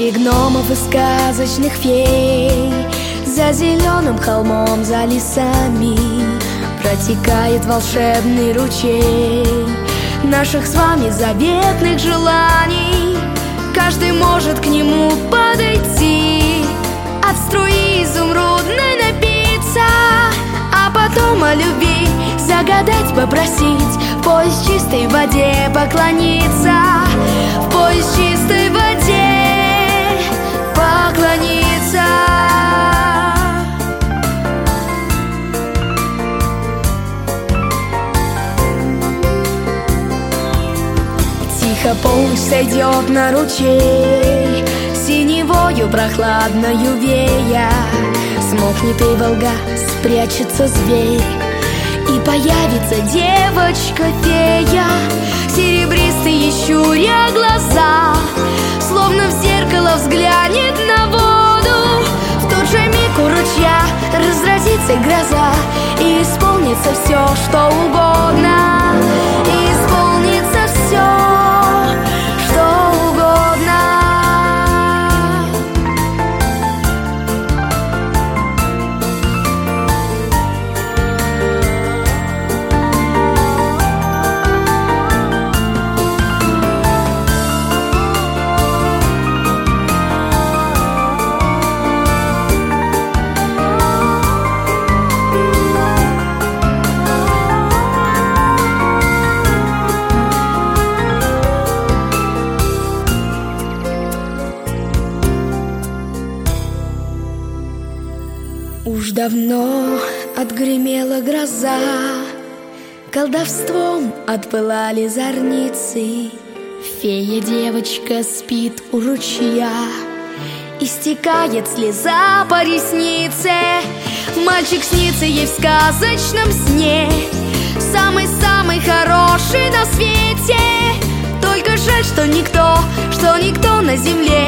Среди гномов и сказочных фей, за зеленым холмом, за лесами протекает волшебный ручей наших с вами заветных желаний. Каждый может к нему подойти, от струи изумрудной напиться, а потом о любви загадать, попросить, в пояс чистой воде поклониться, в пояс чистой воде поклониться. Тихо пусть сойдет на ручей, синевою прохладною вея, смолкнет и Волга, спрячется зверь, и появится девочка-фея, серебристые щуря глаза, словно в зеркало взглянет на воду. В тот же миг у ручья разразится гроза, и исполнится все, что угодно, и исполнится все, что угодно. Уж давно отгремела гроза, колдовством отпылали зорницы. Фея-девочка спит у ручья, истекает слеза по реснице. Мальчик снится ей в сказочном сне, самый-самый хороший на свете. Только жаль, что никто на земле